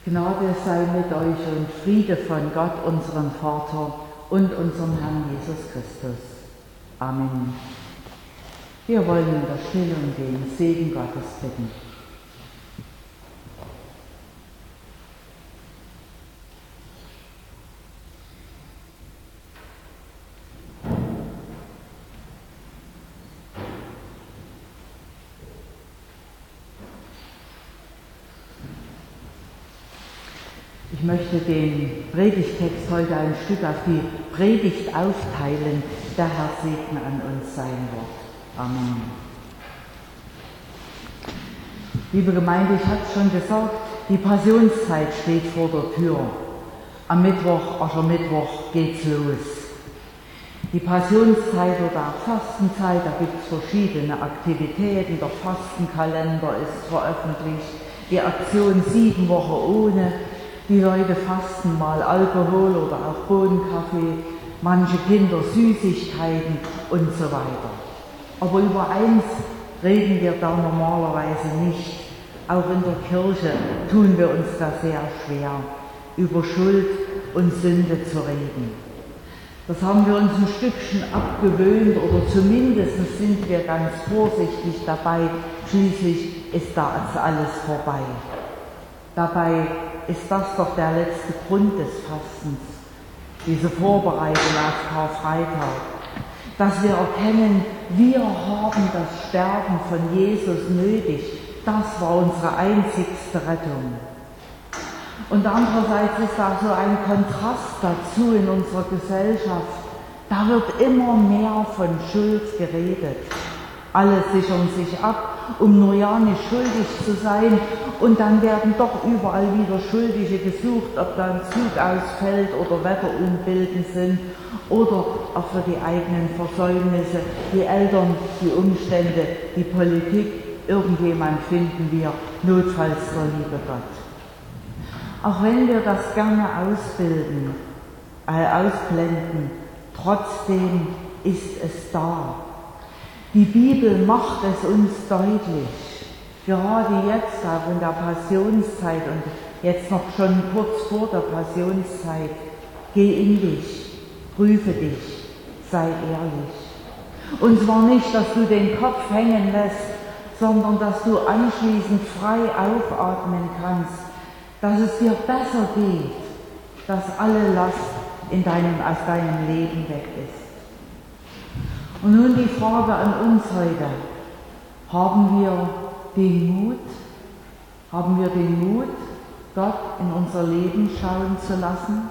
Gnade sei mit euch und Friede von Gott, unserem Vater und unserem Herrn Jesus Christus. Amen. Wir wollen in der Stille um den Segen Gottes bitten. Ich möchte den Predigtext heute ein Stück auf die Predigt aufteilen. Der Herr segne an uns sein Wort. Amen. Liebe Gemeinde, ich habe es schon gesagt, die Passionszeit steht vor der Tür. Am Mittwoch, Aschermittwoch, geht's los. Die Passionszeit oder auch Fastenzeit, da gibt es verschiedene Aktivitäten. Der Fastenkalender ist veröffentlicht. Die Aktion 7 Wochen ohne. Die Leute fasten mal Alkohol oder auch Bohnenkaffee, manche Kinder Süßigkeiten und so weiter. Aber über eins reden wir da normalerweise nicht. Auch in der Kirche tun wir uns da sehr schwer, über Schuld und Sünde zu reden. Das haben wir uns ein Stückchen abgewöhnt oder zumindest sind wir ganz vorsichtig dabei. Schließlich ist da alles vorbei. Dabei ist das doch der letzte Grund des Fastens, diese Vorbereitung auf Karfreitag, dass wir erkennen, wir haben das Sterben von Jesus nötig. Das war unsere einzigste Rettung. Und andererseits ist da so ein Kontrast dazu in unserer Gesellschaft. Da wird immer mehr von Schuld geredet. Alle sichern sich ab, um nur ja nicht schuldig zu sein, und dann werden doch überall wieder Schuldige gesucht, ob da ein Zug ausfällt oder Wetterunbilden sind oder auch für die eigenen Versäumnisse, die Eltern, die Umstände, die Politik, irgendjemand finden wir, notfalls der liebe Gott. Auch wenn wir das gerne ausblenden, trotzdem ist es da. Die Bibel macht es uns deutlich, gerade jetzt auch in der Passionszeit und jetzt noch schon kurz vor der Passionszeit. Geh in dich, prüfe dich, sei ehrlich. Und zwar nicht, dass du den Kopf hängen lässt, sondern dass du anschließend frei aufatmen kannst, dass es dir besser geht, dass alle Last aus deinem Leben weg ist. Und nun die Frage an uns heute: Haben wir den Mut, Gott in unser Leben schauen zu lassen?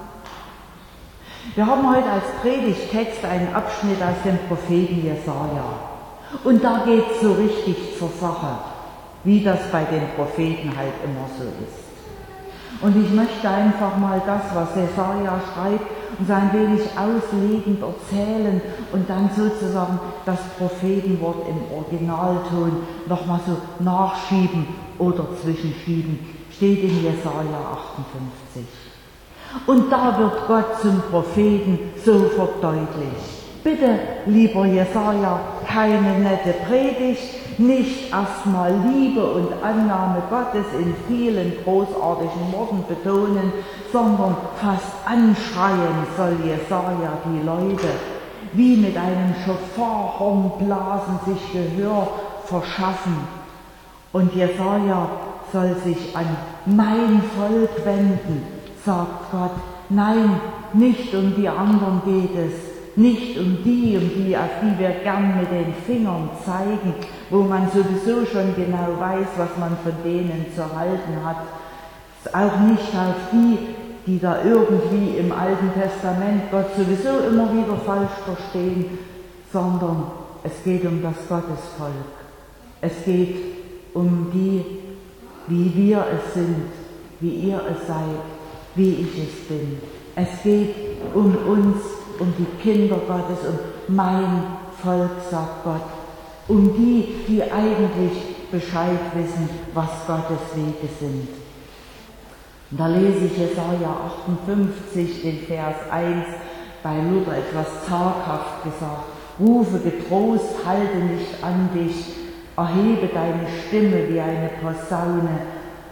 Wir haben heute als Predigttext einen Abschnitt aus dem Propheten Jesaja. Und da geht es so richtig zur Sache, wie das bei den Propheten halt immer so ist. Und ich möchte einfach mal das, was Jesaja schreibt, so ein wenig auslegend erzählen und dann sozusagen das Prophetenwort im Originalton nochmal so nachschieben oder zwischenschieben. Steht in Jesaja 58. Und da wird Gott zum Propheten so verdeutlicht. Bitte, lieber Jesaja, keine nette Predigt, nicht erstmal Liebe und Annahme Gottes in vielen großartigen Worten betonen, sondern fast anschreien soll Jesaja die Leute, wie mit einem Schofarhorn blasen, sich Gehör verschaffen. Und Jesaja soll sich an mein Volk wenden, sagt Gott. Nein, nicht um die anderen geht es. Nicht um die, auf die wir gern mit den Fingern zeigen, wo man sowieso schon genau weiß, was man von denen zu halten hat. Auch nicht auf die da irgendwie im Alten Testament Gott sowieso immer wieder falsch verstehen, sondern es geht um das Gottesvolk. Es geht um die, wie wir es sind, wie ihr es seid, wie ich es bin. Es geht um uns, um die Kinder Gottes, um mein Volk, sagt Gott, um die eigentlich Bescheid wissen, was Gottes Wege sind. Und da lese ich Jesaja 58, den Vers 1, bei Luther etwas zaghaft gesagt: Rufe getrost, halte nicht an dich, erhebe deine Stimme wie eine Posaune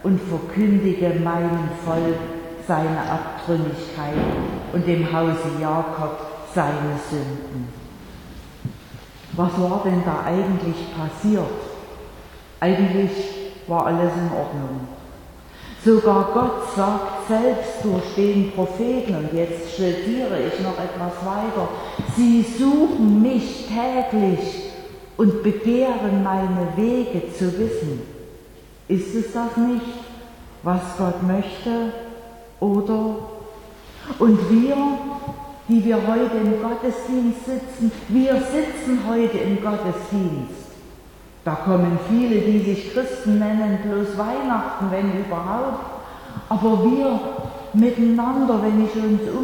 und verkündige meinem Volk seine Abtrünnigkeit und dem Hause Jakob seine Sünden. Was war denn da eigentlich passiert? Eigentlich war alles in Ordnung. Sogar Gott sagt selbst durch den Propheten, und jetzt zitiere ich noch etwas weiter, sie suchen mich täglich und begehren meine Wege zu wissen. Ist es das nicht, was Gott möchte? Oder? Und wir, die wir heute im Gottesdienst sitzen, wir sitzen heute im Gottesdienst. Da kommen viele, die sich Christen nennen, bloß Weihnachten, wenn überhaupt. Aber wir miteinander, wenn ich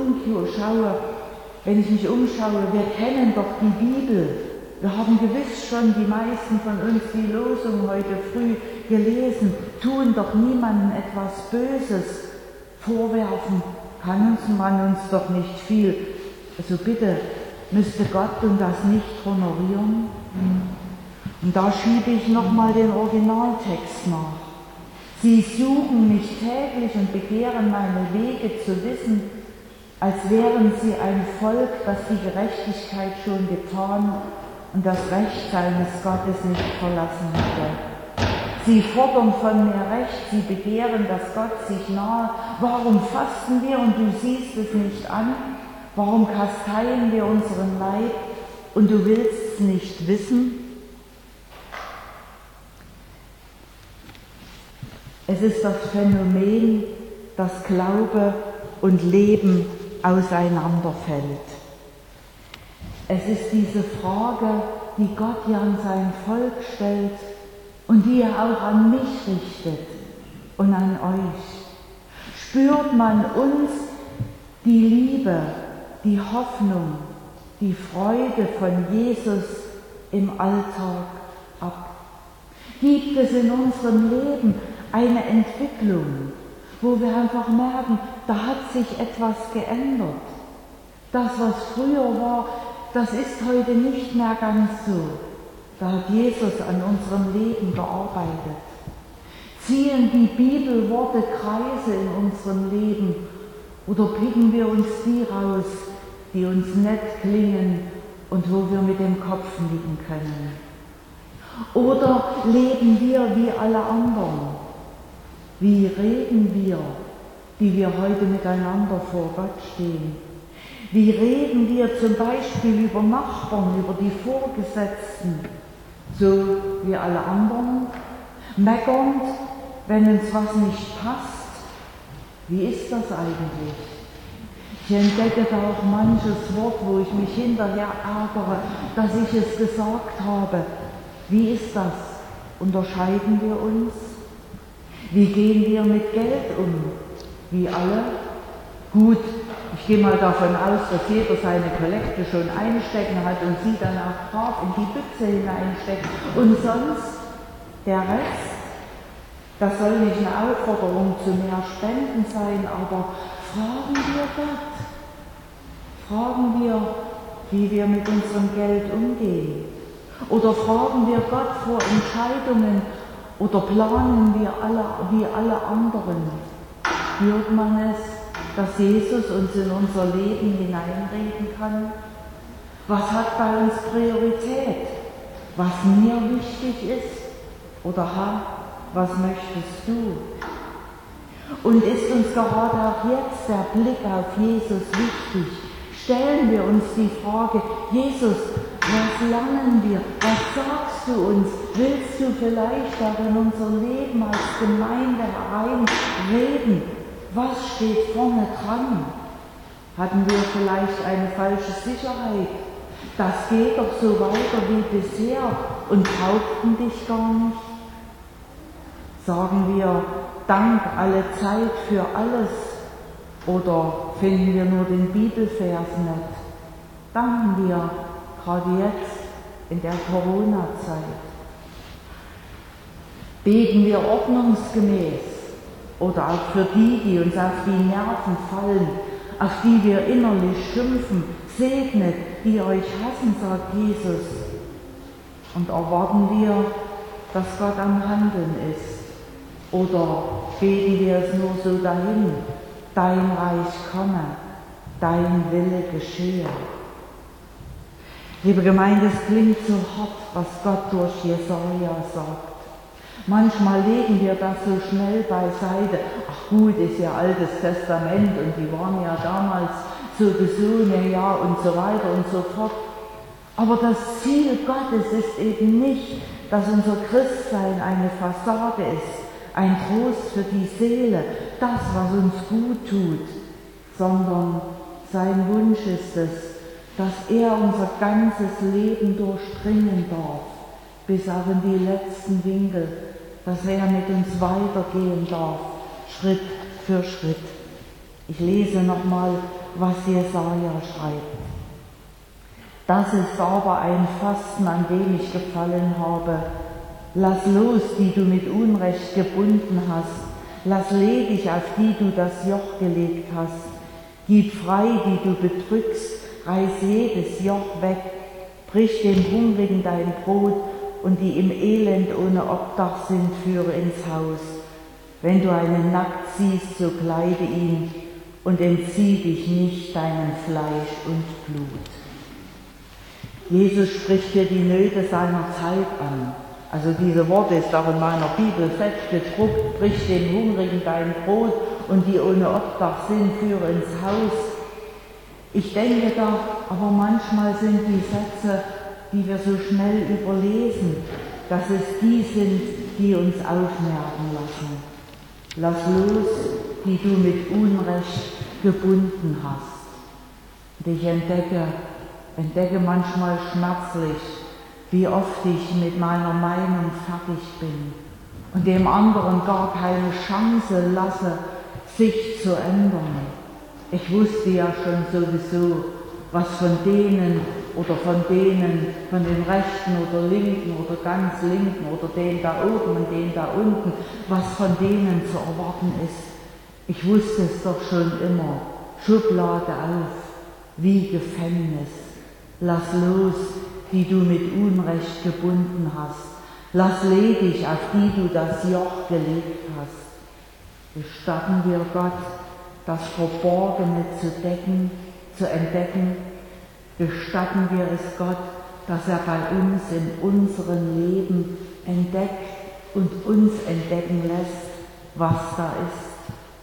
mich umschaue, wir kennen doch die Bibel. Wir haben gewiss schon die meisten von uns die Losung heute früh gelesen. Tun doch niemandem etwas Böses, vorwerfen kann man uns doch nicht viel. Also bitte, müsste Gott uns das nicht honorieren? Und da schiebe ich nochmal den Originaltext nach. Sie suchen mich täglich und begehren meine Wege zu wissen, als wären sie ein Volk, das die Gerechtigkeit schon getan und das Recht seines Gottes nicht verlassen hätte. Sie fordern von mir Recht, sie begehren, dass Gott sich nahe. Warum fasten wir und du siehst es nicht an? Warum kasteien wir unseren Leib und du willst es nicht wissen? Es ist das Phänomen, dass Glaube und Leben auseinanderfällt. Es ist diese Frage, die Gott ja an sein Volk stellt und die er auch an mich richtet und an euch. Spürt man uns die Liebe, die Hoffnung, die Freude von Jesus im Alltag ab? Gibt es in unserem Leben eine Entwicklung, wo wir einfach merken, da hat sich etwas geändert. Das, was früher war, das ist heute nicht mehr ganz so. Da hat Jesus an unserem Leben gearbeitet. Ziehen die Bibelworte Kreise in unserem Leben oder picken wir uns die raus, die uns nett klingen und wo wir mit dem Kopf nicken können? Oder leben wir wie alle anderen? Wie reden wir, die wir heute miteinander vor Gott stehen? Wie reden wir zum Beispiel über Nachbarn, über die Vorgesetzten, so wie alle anderen? Meckernd, wenn uns was nicht passt? Wie ist das eigentlich? Ich entdecke da auch manches Wort, wo ich mich hinterher ärgere, dass ich es gesagt habe. Wie ist das? Unterscheiden wir uns? Wie gehen wir mit Geld um? Wie alle? Gut, ich gehe mal davon aus, dass jeder seine Kollekte schon einstecken hat und sie dann auch brav in die Büchse hineinsteckt. Und sonst, der Rest, das soll nicht eine Aufforderung zu mehr Spenden sein, aber fragen wir Gott. Fragen wir, wie wir mit unserem Geld umgehen. Oder fragen wir Gott vor Entscheidungen, oder planen wir wie alle anderen? Spürt man es, dass Jesus uns in unser Leben hineinreden kann? Was hat bei uns Priorität? Was mir wichtig ist? Oder Herr, was möchtest du? Und ist uns gerade auch jetzt der Blick auf Jesus wichtig? Stellen wir uns die Frage, Jesus, was lernen wir? Was sagst du uns? Willst du vielleicht auch in unser Leben als Gemeinde hereinreden? Was steht vorne dran? Hatten wir vielleicht eine falsche Sicherheit? Das geht doch so weiter wie bisher und brauchten dich gar nicht. Sagen wir Dank alle Zeit für alles oder finden wir nur den Bibelvers nett? Danken wir gerade jetzt in der Corona-Zeit. Beten wir ordnungsgemäß oder auch für die uns auf die Nerven fallen, auf die wir innerlich schimpfen. Segnet, die euch hassen, sagt Jesus. Und erwarten wir, dass Gott am Handeln ist. Oder beten wir es nur so dahin, dein Reich komme, dein Wille geschehe. Liebe Gemeinde, es klingt so hart, was Gott durch Jesaja sagt. Manchmal legen wir das so schnell beiseite. Ach gut, ist ja Altes Testament und die waren ja damals sowieso, ja und so weiter und so fort. Aber das Ziel Gottes ist eben nicht, dass unser Christsein eine Fassade ist, ein Trost für die Seele, das, was uns gut tut, sondern sein Wunsch ist es, dass er unser ganzes Leben durchdringen darf, bis auch in die letzten Winkel, dass er mit uns weitergehen darf, Schritt für Schritt. Ich lese nochmal, was Jesaja schreibt. Das ist aber ein Fasten, an dem ich gefallen habe. Lass los, die du mit Unrecht gebunden hast. Lass ledig, auf die du das Joch gelegt hast. Gib frei, die du bedrückst. Reiß jedes Joch weg. Brich dem Hungrigen dein Brot und die im Elend ohne Obdach sind, führe ins Haus. Wenn du einen nackt siehst, so kleide ihn und entzieh dich nicht deinem Fleisch und Blut. Jesus spricht hier die Nöte seiner Zeit an. Also diese Worte ist auch in meiner Bibel fett gedruckt, brich dem Hungrigen dein Brot und die ohne Obdach sind, führe ins Haus. Ich denke da, aber manchmal sind die Sätze, die wir so schnell überlesen, dass es die sind, die uns aufmerken lassen. Lass los, die du mit Unrecht gebunden hast. Und ich entdecke manchmal schmerzlich, wie oft ich mit meiner Meinung fertig bin und dem anderen gar keine Chance lasse, sich zu ändern. Ich wusste ja schon sowieso, was von denen, von den Rechten oder Linken oder ganz Linken oder den da oben und den da unten, was von denen zu erwarten ist. Ich wusste es doch schon immer, Schublade auf, wie Gefängnis. Lass los, die du mit Unrecht gebunden hast. Lass ledig, auf die du das Joch gelegt hast. Gestatten wir Gott, das Verborgene zu entdecken. Gestatten wir es Gott, dass er bei uns in unserem Leben entdeckt und uns entdecken lässt, was da ist.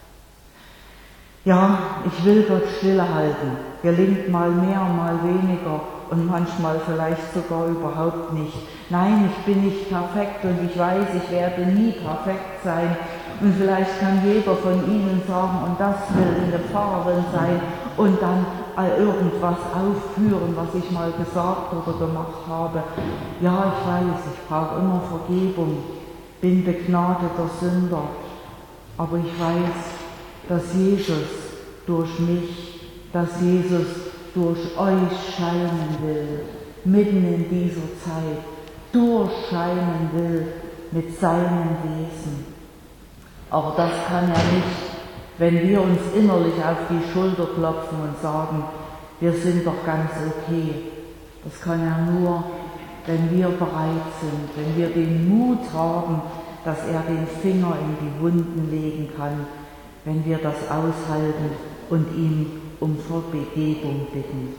Ja, ich will Gott stillehalten. Gelingt mal mehr, mal weniger und manchmal vielleicht sogar überhaupt nicht. Nein, ich bin nicht perfekt und ich weiß, ich werde nie perfekt sein. Und vielleicht kann jeder von Ihnen sagen, und das will eine Pfarrerin sein und dann irgendwas aufführen, was ich mal gesagt oder gemacht habe. Ja, ich weiß, ich brauche immer Vergebung, bin begnadeter Sünder. Aber ich weiß, dass Jesus durch mich, dass Jesus durch euch scheinen will, mitten in dieser Zeit, durchscheinen will mit seinem Wesen. Aber das kann er nicht, wenn wir uns innerlich auf die Schulter klopfen und sagen, wir sind doch ganz okay. Das kann er nur, wenn wir bereit sind, wenn wir den Mut haben, dass er den Finger in die Wunden legen kann, wenn wir das aushalten und ihn um Vergebung bitten.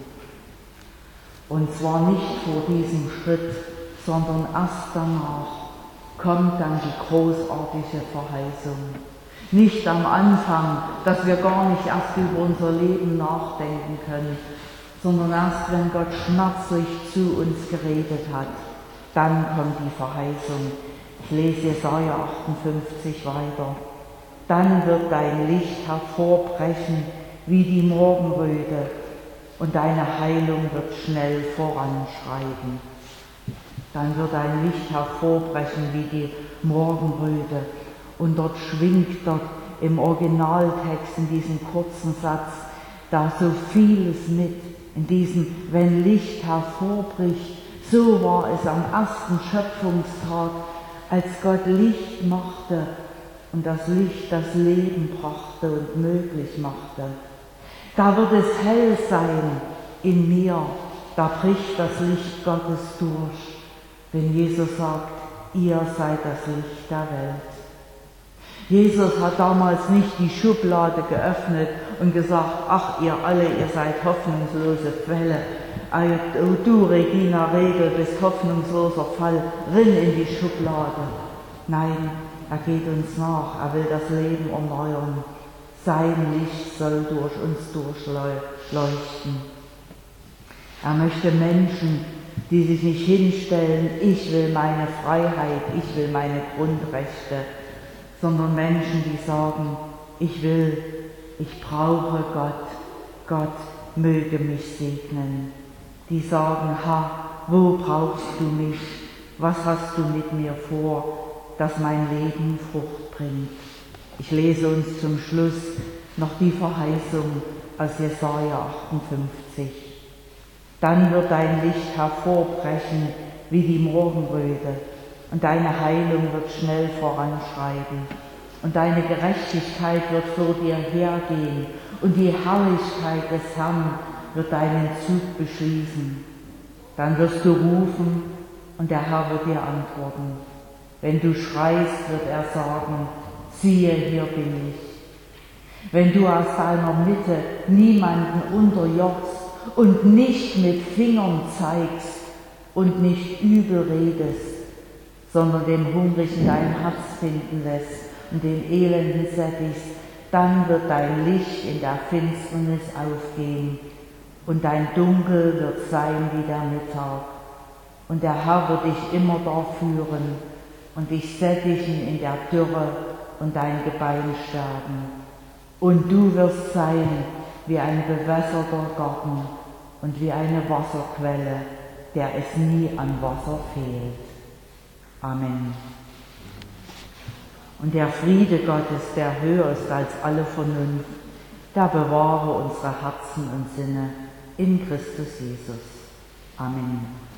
Und zwar nicht vor diesem Schritt, sondern erst danach kommt dann die großartige Verheißung. Nicht am Anfang, dass wir gar nicht erst über unser Leben nachdenken können, sondern erst, wenn Gott schmerzlich zu uns geredet hat, dann kommt die Verheißung. Ich lese Jesaja 58 weiter. Dann wird dein Licht hervorbrechen wie die Morgenröte und deine Heilung wird schnell voranschreiten. Dann wird dein Licht hervorbrechen wie die Morgenröte. Und dort schwingt dort im Originaltext, in diesem kurzen Satz, da so vieles mit, in diesem, wenn Licht hervorbricht. So war es am ersten Schöpfungstag, als Gott Licht machte und das Licht das Leben brachte und möglich machte. Da wird es hell sein in mir, da bricht das Licht Gottes durch, wenn Jesus sagt, ihr seid das Licht der Welt. Jesus hat damals nicht die Schublade geöffnet und gesagt, ach ihr alle, ihr seid hoffnungslose Fälle. Du Regina Regel bist hoffnungsloser Fall, rinn in die Schublade. Nein, er geht uns nach, er will das Leben erneuern. Sein Licht soll durch uns durchleuchten. Er möchte Menschen, die sich nicht hinstellen, ich will meine Freiheit, ich will meine Grundrechte, sondern Menschen, die sagen, ich brauche Gott, Gott möge mich segnen. Die sagen, wo brauchst du mich, was hast du mit mir vor, dass mein Leben Frucht bringt. Ich lese uns zum Schluss noch die Verheißung aus Jesaja 58. Dann wird dein Licht hervorbrechen wie die Morgenröte und deine Heilung wird schnell voranschreiten und deine Gerechtigkeit wird vor dir hergehen und die Herrlichkeit des Herrn wird deinen Zug beschließen. Dann wirst du rufen und der Herr wird dir antworten. Wenn du schreist, wird er sagen, siehe, hier bin ich. Wenn du aus deiner Mitte niemanden unterjochst und nicht mit Fingern zeigst und nicht übel redest, sondern dem Hungrigen dein Herz finden lässt und den Elenden sättigst, dann wird dein Licht in der Finsternis aufgehen und dein Dunkel wird sein wie der Mittag. Und der Herr wird dich immer da führen und dich sättigen in der Dürre und dein Gebein stärken. Und du wirst sein wie ein bewässerter Garten und wie eine Wasserquelle, der es nie an Wasser fehlt. Amen. Und der Friede Gottes, der höher ist als alle Vernunft, der bewahre unsere Herzen und Sinne in Christus Jesus. Amen.